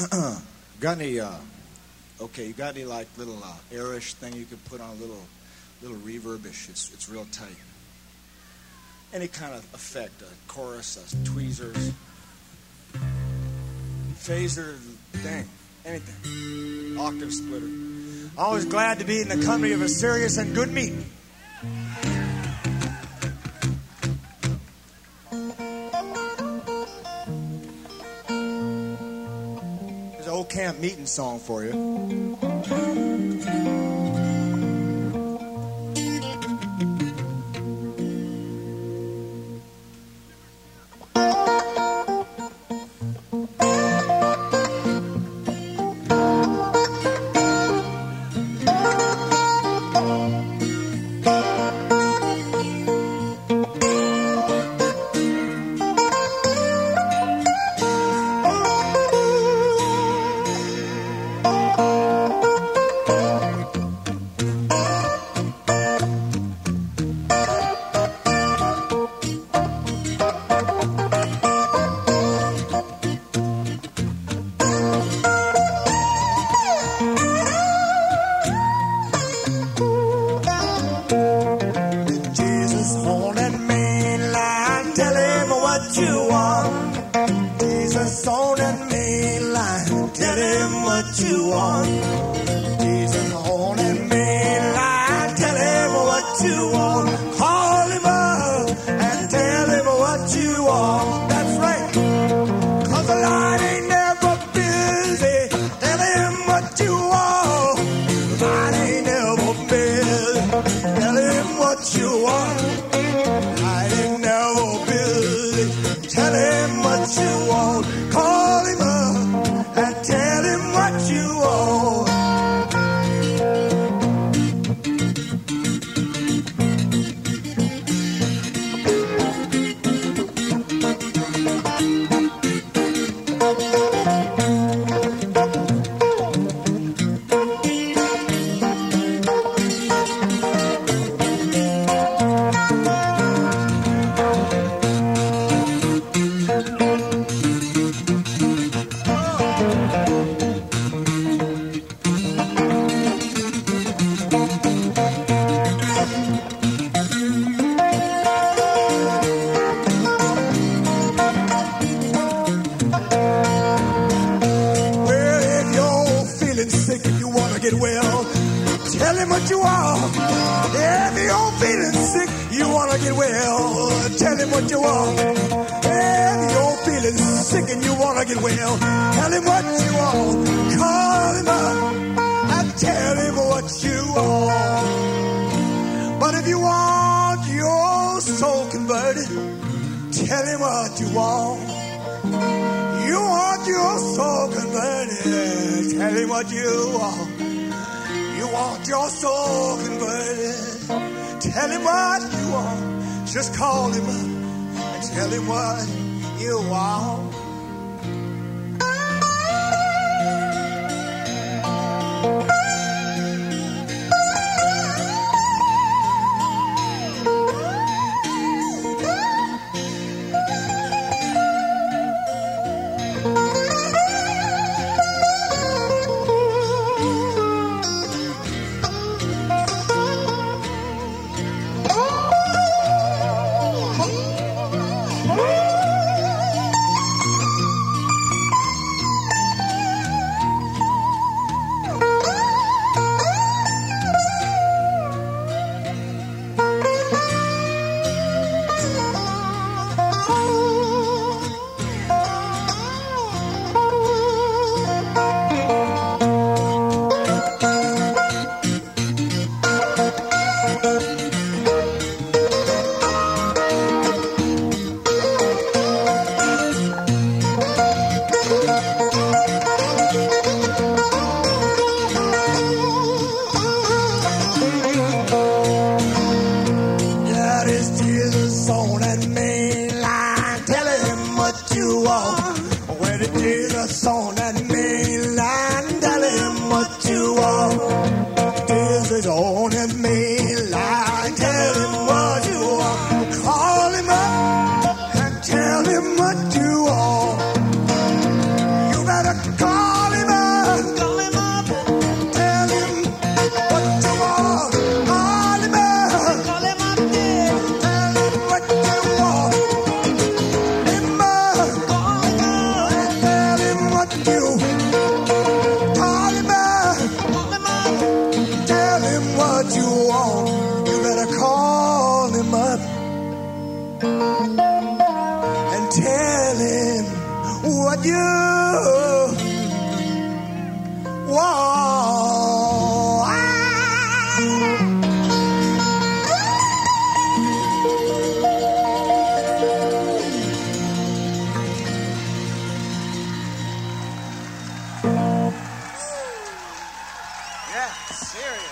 Got any? Okay, you got any like little airish thing you could put on a little reverbish? It's real tight. Any kind of effect, a chorus, tweezers, phaser, thing, anything, octave splitter. Always glad to be in the company of a serious and good meat. There's an old camp meeting song for you. Just call him up and tell him what you want. Call tell him what you want. Yeah, serious.